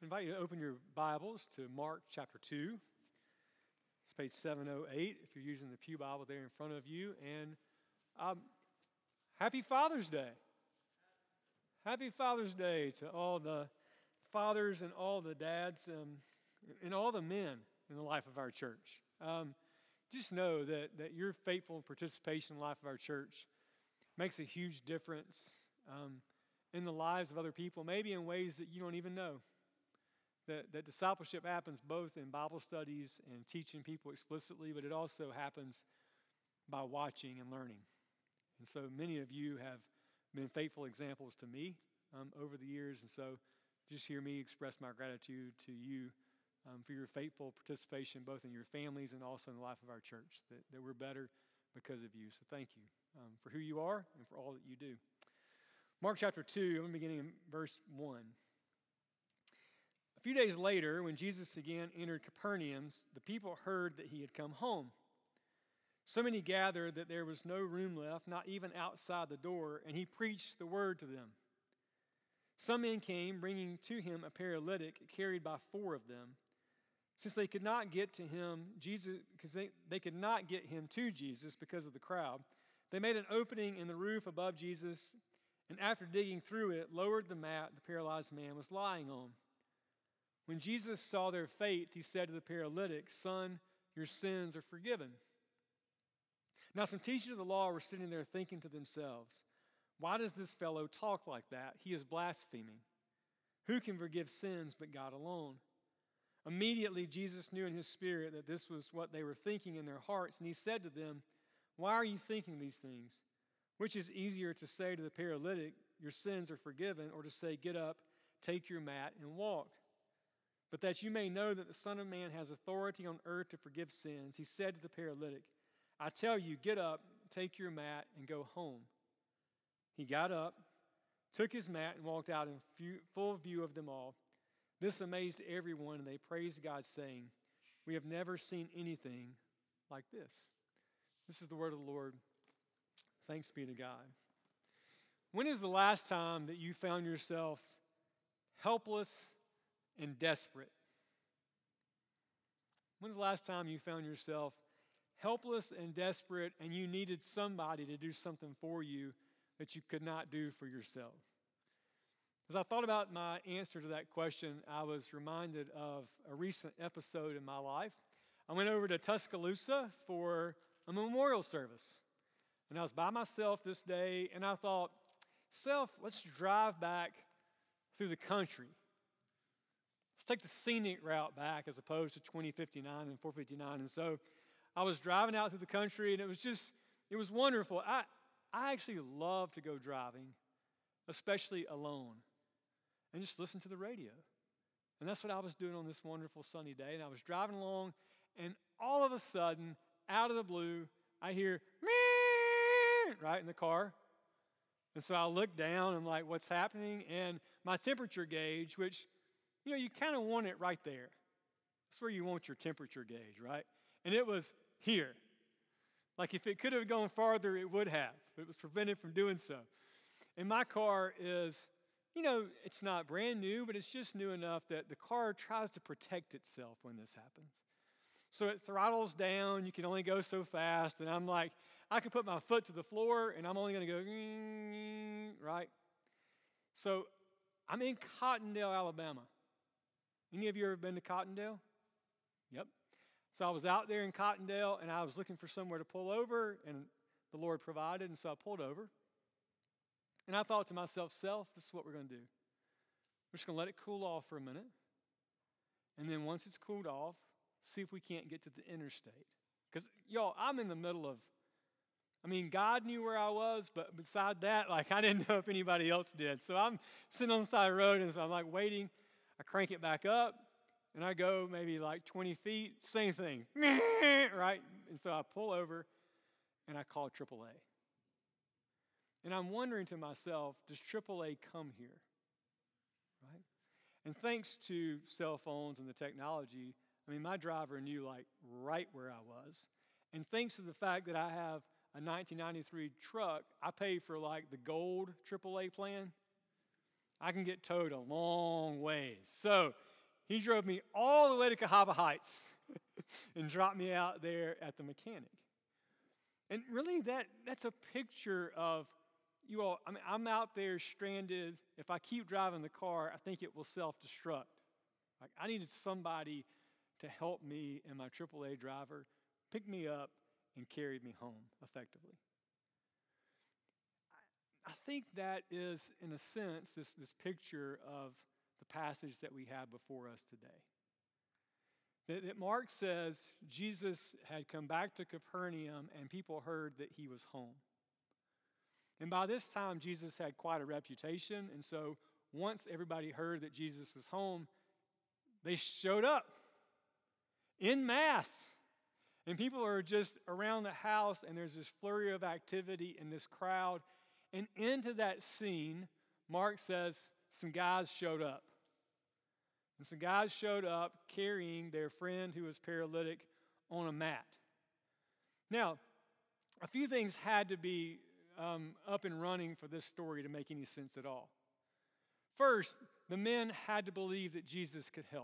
I invite you to open your Bibles to Mark chapter 2. It's page 708 if you're using the Pew Bible there in front of you. And happy Father's Day. Happy Father's Day to all the fathers and all the dads and all the men in the life of our church. Just know that your faithful participation in the life of our church makes a huge difference in the lives of other people, maybe in ways that you don't even know. That discipleship happens both in Bible studies and teaching people explicitly, but it also happens by watching and learning. And so many of you have been faithful examples to me over the years, and so just hear me express my gratitude to you for your faithful participation both in your families and also in the life of our church, that we're better because of you. So thank you for who you are and for all that you do. Mark chapter 2, I'm beginning in verse 1. A few days later, when Jesus again entered Capernaum, the people heard that he had come home. So many gathered that there was no room left, not even outside the door, and he preached the word to them. Some men came, bringing to him a paralytic carried by 4 of them. Since they could not get to him, because they could not get him to Jesus because of the crowd, they made an opening in the roof above Jesus, and after digging through it, lowered the mat the paralyzed man was lying on. When Jesus saw their faith, he said to the paralytic, "Son, your sins are forgiven." Now some teachers of the law were sitting there thinking to themselves, "Why does this fellow talk like that? He is blaspheming. Who can forgive sins but God alone?" Immediately Jesus knew in his spirit that this was what they were thinking in their hearts, and he said to them, "Why are you thinking these things? Which is easier to say to the paralytic, 'Your sins are forgiven,' or to say, 'Get up, take your mat, and walk'? But that you may know that the Son of Man has authority on earth to forgive sins," he said to the paralytic, "I tell you, get up, take your mat, and go home." He got up, took his mat, and walked out in full view of them all. This amazed everyone, and they praised God, saying, "We have never seen anything like this." This is the word of the Lord. Thanks be to God. When is the last time that you found yourself helpless and desperate? When's the last time you found yourself helpless and desperate and you needed somebody to do something for you that you could not do for yourself? As I thought about my answer to that question, I was reminded of a recent episode in my life. I went over to Tuscaloosa for a memorial service. And I was by myself this day, and I thought, let's drive back through the country. Let's take the scenic route back as opposed to 2059 and 459. And so I was driving out through the country, and it was wonderful. I actually love to go driving, especially alone, and just listen to the radio. And that's what I was doing on this wonderful sunny day. And I was driving along, and all of a sudden, out of the blue, I hear, "Meow," right in the car. And so I look down, and I'm like, what's happening? And my temperature gauge, which, you kind of want it right there. That's where you want your temperature gauge, right? And it was here. Like if it could have gone farther, it would have. But it was prevented from doing so. And my car is, it's not brand new, but it's just new enough that the car tries to protect itself when this happens. So it throttles down. You can only go so fast. And I'm like, I can put my foot to the floor, and I'm only going to go, right? So I'm in Cottondale, Alabama. Any of you ever been to Cottondale? Yep. So I was out there in Cottondale, and I was looking for somewhere to pull over, and the Lord provided, and so I pulled over. And I thought to myself, this is what we're going to do. We're just going to let it cool off for a minute. And then once it's cooled off, see if we can't get to the interstate. Because, y'all, I'm in the middle of, God knew where I was, but beside that, I didn't know if anybody else did. So I'm sitting on the side of the road, and so I'm waiting. I crank it back up, and I go maybe 20 feet, same thing, right? And so I pull over, and I call AAA. And I'm wondering to myself, does AAA come here, right? And thanks to cell phones and the technology, my driver knew right where I was. And thanks to the fact that I have a 1993 truck, I pay for the gold AAA plan. I can get towed a long ways. So He drove me all the way to Cahaba Heights and dropped me out there at the mechanic. And really, that's a picture of you all. I mean, I'm out there stranded. If I keep driving the car, I think it will self-destruct. Like, I needed somebody to help me and my AAA driver pick me up and carry me home effectively. I think that is, in a sense, this picture of the passage that we have before us today. That Mark says Jesus had come back to Capernaum and people heard that he was home. And by this time, Jesus had quite a reputation. And so once everybody heard that Jesus was home, they showed up en masse. And people are just around the house, and there's this flurry of activity in this crowd. And into that scene, Mark says some guys showed up. And some guys showed up carrying their friend who was paralytic on a mat. Now, a few things had to be up and running for this story to make any sense at all. First, the men had to believe that Jesus could help.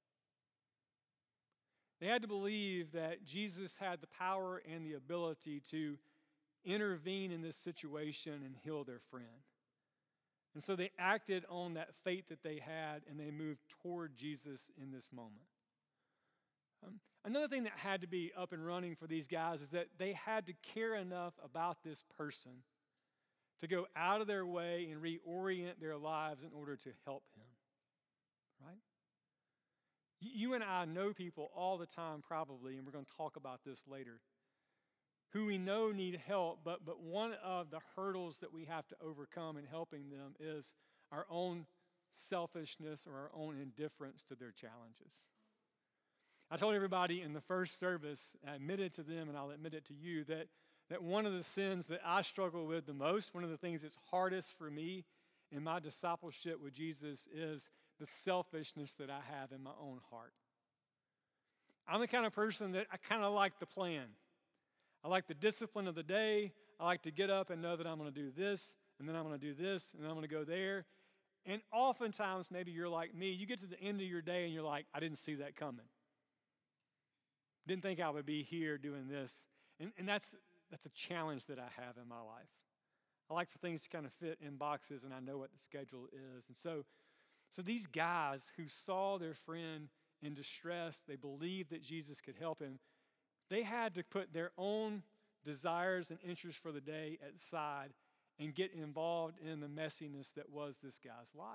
They had to believe that Jesus had the power and the ability to intervene in this situation and heal their friend. And so they acted on that faith that they had, and they moved toward Jesus in this moment. Another thing that had to be up and running for these guys is that they had to care enough about this person to go out of their way and reorient their lives in order to help him. Right? You and I know people all the time probably, and we're going to talk about this later, who we know need help, but one of the hurdles that we have to overcome in helping them is our own selfishness or our own indifference to their challenges. I told everybody in the first service, I admitted to them, and I'll admit it to you, that one of the sins that I struggle with the most, one of the things that's hardest for me in my discipleship with Jesus is the selfishness that I have in my own heart. I'm the kind of person that I kind of like the plan. I like the discipline of the day. I like to get up and know that I'm going to do this, and then I'm going to do this, and then I'm going to go there. And oftentimes, maybe you're like me, you get to the end of your day and you're like, I didn't see that coming. Didn't think I would be here doing this. And that's a challenge that I have in my life. I like for things to kind of fit in boxes, and I know what the schedule is. And so these guys who saw their friend in distress, they believed that Jesus could help him, they had to put their own desires and interests for the day aside and get involved in the messiness that was this guy's life.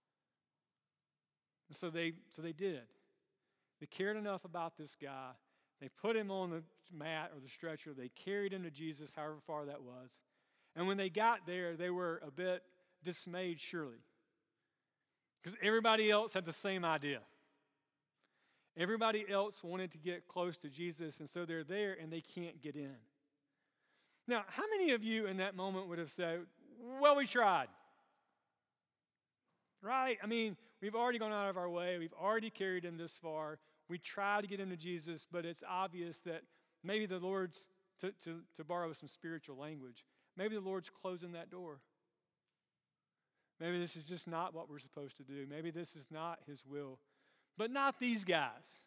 And so they did. They cared enough about this guy. They put him on the mat or the stretcher. They carried him to Jesus, however far that was. And when they got there, they were a bit dismayed, surely, because everybody else had the same idea. Everybody else wanted to get close to Jesus, and so they're there and they can't get in. Now, how many of you in that moment would have said, well, we tried? Right? I mean, we've already gone out of our way. We've already carried him this far. We try to get him to Jesus, but it's obvious that maybe the Lord's, to borrow some spiritual language, maybe the Lord's closing that door. Maybe this is just not what we're supposed to do. Maybe this is not his will. But not these guys.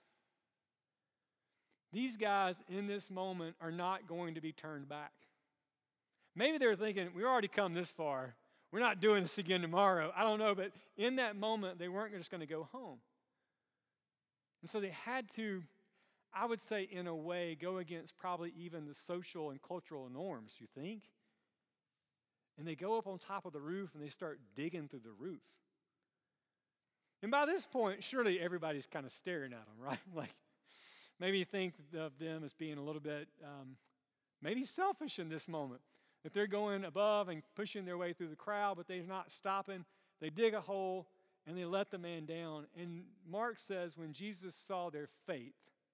These guys in this moment are not going to be turned back. Maybe they're thinking, we already come this far. We're not doing this again tomorrow. I don't know, but in that moment, they weren't just going to go home. And so they had to, I would say in a way, go against probably even the social and cultural norms, you think? And they go up on top of the roof and they start digging through the roof. And by this point, surely everybody's kind of staring at them, right? Like maybe think of them as being a little bit maybe selfish in this moment. That they're going above and pushing their way through the crowd, but they're not stopping. They dig a hole and they let the man down. And Mark says when Jesus saw their faith,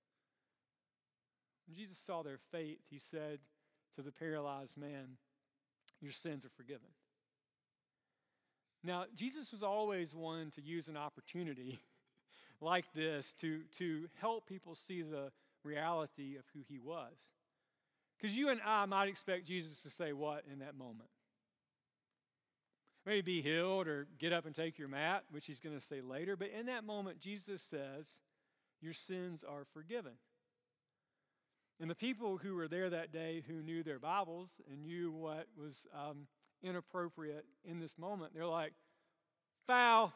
he said to the paralyzed man, your sins are forgiven. Now, Jesus was always one to use an opportunity like this to help people see the reality of who he was. Because you and I might expect Jesus to say what in that moment? maybe be healed or get up and take your mat, which he's going to say later. But in that moment, Jesus says, your sins are forgiven. And the people who were there that day who knew their Bibles and knew what was inappropriate in this moment, they're like, foul.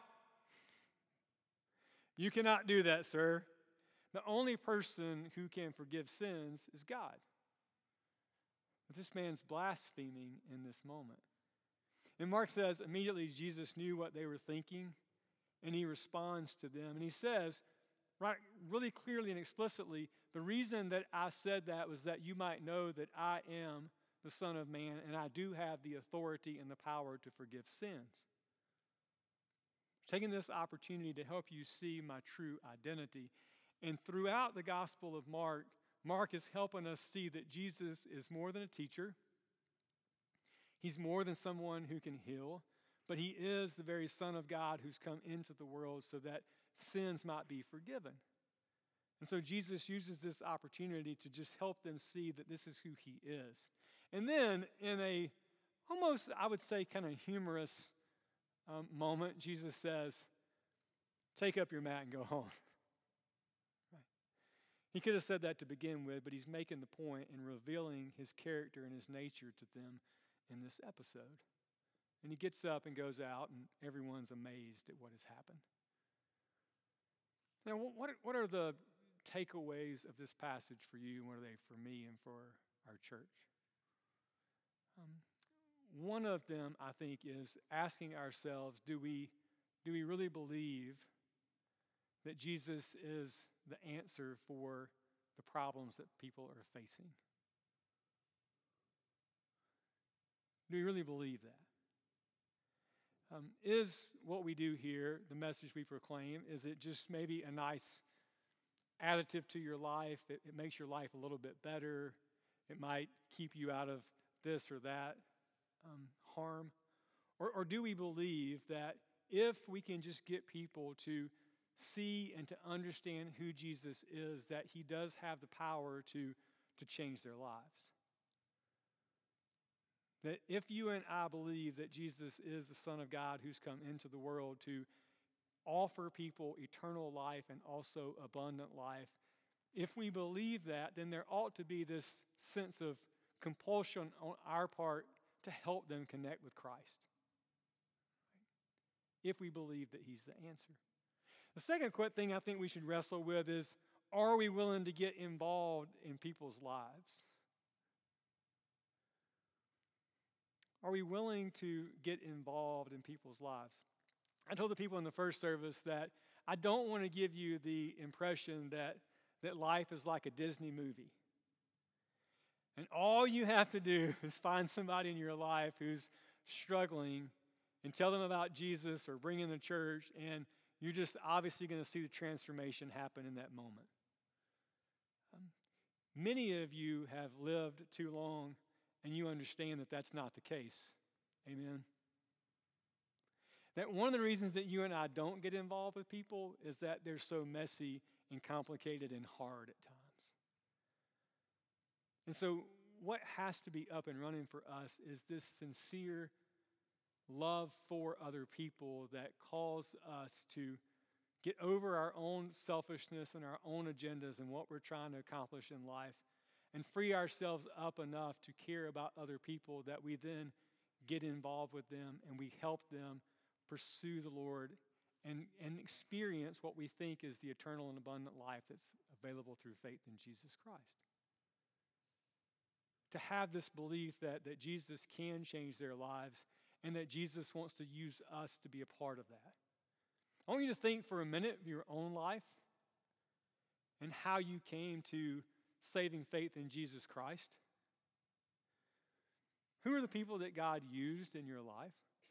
You cannot do that, sir. The only person who can forgive sins is God. But this man's blaspheming in this moment. And Mark says, immediately Jesus knew what they were thinking, and he responds to them. And he says, right, really clearly and explicitly, the reason that I said that was that you might know that I am the Son of Man, and I do have the authority and the power to forgive sins. Taking this opportunity to help you see my true identity. And throughout the Gospel of Mark, Mark is helping us see that Jesus is more than a teacher. He's more than someone who can heal, but he is the very Son of God who's come into the world so that sins might be forgiven. And so Jesus uses this opportunity to just help them see that this is who he is. And then in a almost, I would say, kind of humorous moment, Jesus says, take up your mat and go home. Right. He could have said that to begin with, but he's making the point and revealing his character and his nature to them in this episode. And he gets up and goes out, and everyone's amazed at what has happened. Now, what are the takeaways of this passage for you, and what are they for me and for our church? One of them, I think, is asking ourselves, do we really believe that Jesus is the answer for the problems that people are facing? Do we really believe that? Is what we do here, the message we proclaim, is it just maybe a nice additive to your life? It makes your life a little bit better. It might keep you out of this or that harm? Or do we believe that if we can just get people to see and to understand who Jesus is, that he does have the power to change their lives? That if you and I believe that Jesus is the Son of God who's come into the world to offer people eternal life and also abundant life, if we believe that, then there ought to be this sense of compulsion on our part to help them connect with Christ. If we believe that he's the answer. The second thing I think we should wrestle with is, are we willing to get involved in people's lives? Are we willing to get involved in people's lives? I told the people in the first service that I don't want to give you the impression that life is like a Disney movie. And all you have to do is find somebody in your life who's struggling and tell them about Jesus or bring in the church, and you're just obviously going to see the transformation happen in that moment. Many of you have lived too long, and you understand that that's not the case. Amen? That one of the reasons that you and I don't get involved with people is that they're so messy and complicated and hard at times. And so what has to be up and running for us is this sincere love for other people that calls us to get over our own selfishness and our own agendas and what we're trying to accomplish in life and free ourselves up enough to care about other people that we then get involved with them and we help them pursue the Lord and experience what we think is the eternal and abundant life that's available through faith in Jesus Christ. To have this belief that Jesus can change their lives and that Jesus wants to use us to be a part of that. I want you to think for a minute of your own life and how you came to saving faith in Jesus Christ. Who are the people that God used in your life?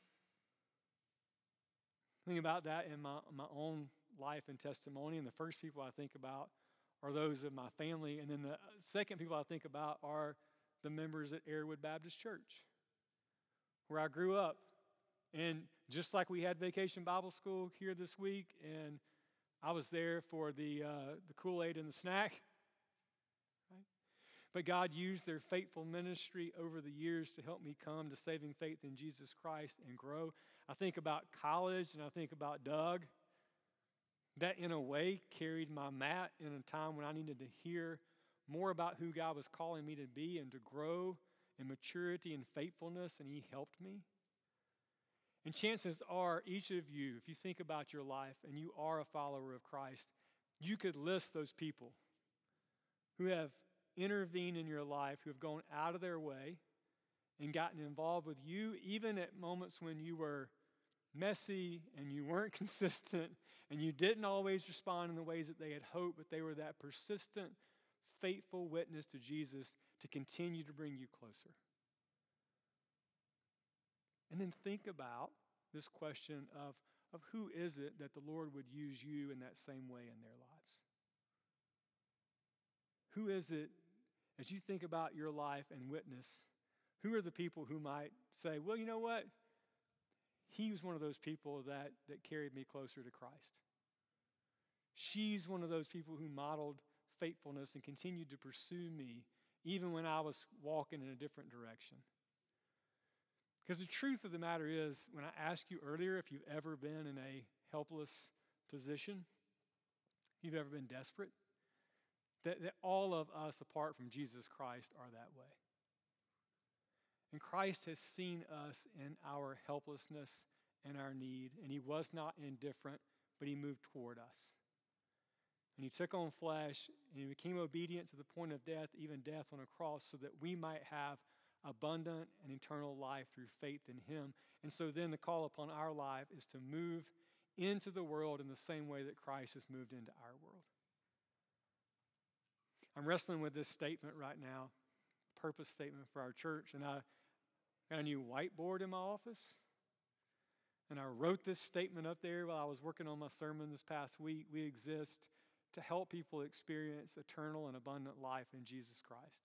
Think about that in my own life and testimony, and the first people I think about are those of my family, and then the second people I think about are the members at Airwood Baptist Church, where I grew up. And just like we had Vacation Bible School here this week, and I was there for the Kool-Aid and the snack, right? But God used their faithful ministry over the years to help me come to saving faith in Jesus Christ and grow. I think about college and I think about Doug. That, in a way, carried my mat in a time when I needed to hear more about who God was calling me to be and to grow in maturity and faithfulness, and He helped me. And chances are, each of you, if you think about your life and you are a follower of Christ, you could list those people who have intervened in your life, who have gone out of their way and gotten involved with you, even at moments when you were messy and you weren't consistent and you didn't always respond in the ways that they had hoped, but they were that persistent, faithful witness to Jesus to continue to bring you closer. And then think about this question of who is it that the Lord would use you in that same way in their lives? Who is it, as you think about your life and witness, who are the people who might say, well, you know what? He was one of those people that carried me closer to Christ. She's one of those people who modeled faithfulness and continued to pursue me even when I was walking in a different direction. Because the truth of the matter is, when I asked you earlier if you've ever been in a helpless position, if you've ever been desperate, that all of us, apart from Jesus Christ, are that way. And Christ has seen us in our helplessness and our need, and He was not indifferent, but He moved toward us. And He took on flesh, and He became obedient to the point of death, even death on a cross, so that we might have abundant and eternal life through faith in Him. And so then the call upon our life is to move into the world in the same way that Christ has moved into our world. I'm wrestling with this statement right now, purpose statement for our church, and I got a new whiteboard in my office, and I wrote this statement up there while I was working on my sermon this past week. We exist to help people experience eternal and abundant life in Jesus Christ.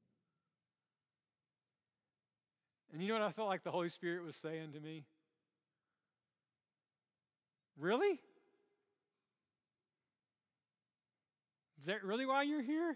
And you know what I felt like the Holy Spirit was saying to me? Really? Is that really why you're here?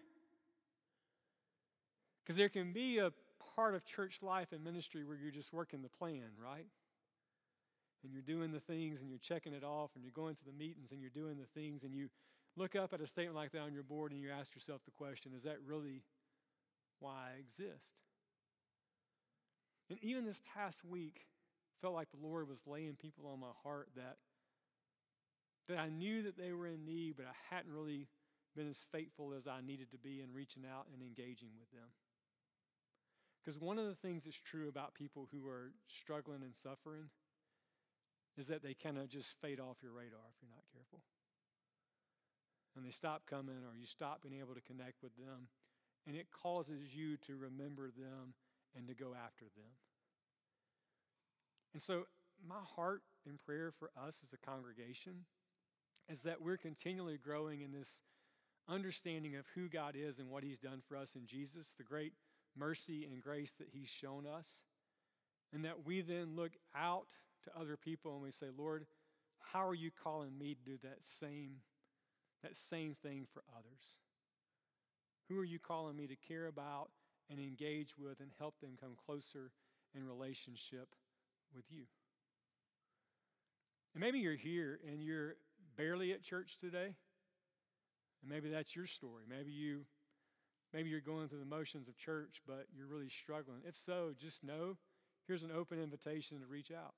Because there can be a part of church life and ministry where you're just working the plan, right? And you're doing the things and you're checking it off and you're going to the meetings and you're doing the things and you look up at a statement like that on your board and you ask yourself the question, is that really why I exist? And even this past week, felt like the Lord was laying people on my heart that I knew that they were in need, but I hadn't really been as faithful as I needed to be in reaching out and engaging with them. Because one of the things that's true about people who are struggling and suffering is that they kind of just fade off your radar if you're not careful. And they stop coming, or you stop being able to connect with them, and it causes you to remember them and to go after them. And so my heart and prayer for us as a congregation is that we're continually growing in this understanding of who God is and what He's done for us in Jesus, the great mercy and grace that He's shown us, and that we then look out to other people and we say, Lord, how are you calling me to do that same thing for others? Who are you calling me to care about and engage with and help them come closer in relationship with you? And maybe you're here and you're barely at church today, and maybe that's your story. Maybe you're going through the motions of church, but you're really struggling. If so, just know here's an open invitation to reach out,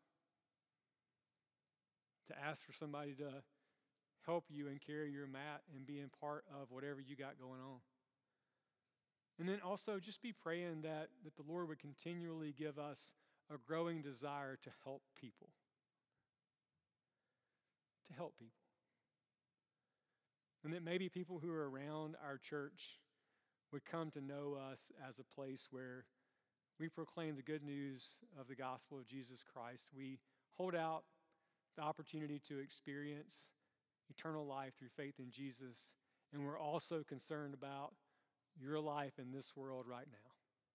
to ask for somebody to help you and carry your mat and be in part of whatever you got going on. And then also just be praying that the Lord would continually give us a growing desire to help people. To help people. And that maybe people who are around our church would come to know us as a place where we proclaim the good news of the gospel of Jesus Christ. We hold out the opportunity to experience eternal life through faith in Jesus. And we're also concerned about your life in this world right now.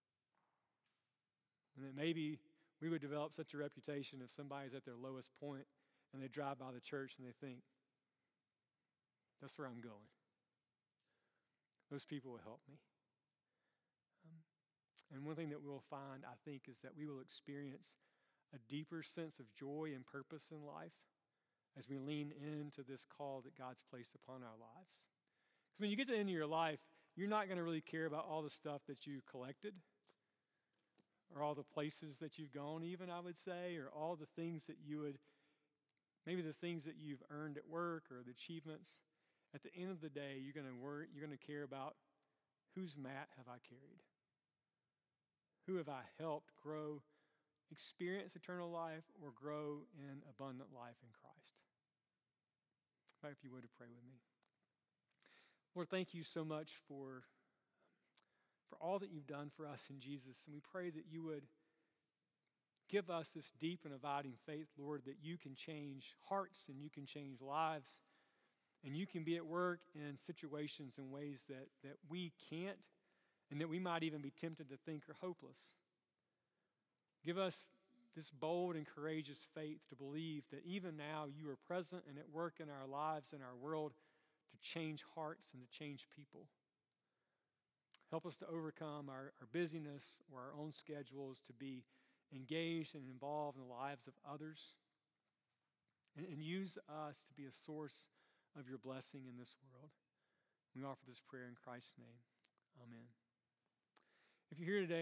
And that maybe we would develop such a reputation if somebody's at their lowest point and they drive by the church and they think, that's where I'm going. Those people will help me. And one thing that we'll find, I think, is that we will experience a deeper sense of joy and purpose in life as we lean into this call that God's placed upon our lives. Because when you get to the end of your life, you're not going to really care about all the stuff that you collected or all the places that you've gone even, I would say, or all the things that maybe the things that you've earned at work or the achievements. At the end of the day, you're going to care about whose mat have I carried? Who have I helped grow, experience eternal life, or grow in abundant life in Christ? If you would, to pray with me. Lord, thank you so much for all that you've done for us in Jesus. And we pray that you would give us this deep and abiding faith, Lord, that you can change hearts and you can change lives. And you can be at work in situations in ways that we can't and that we might even be tempted to think are hopeless. Give us this bold and courageous faith to believe that even now you are present and at work in our lives and our world to change hearts and to change people. Help us to overcome our busyness or our own schedules to be engaged and involved in the lives of others. And use us to be a source of your blessing in this world. We offer this prayer in Christ's name. Amen. If you're here today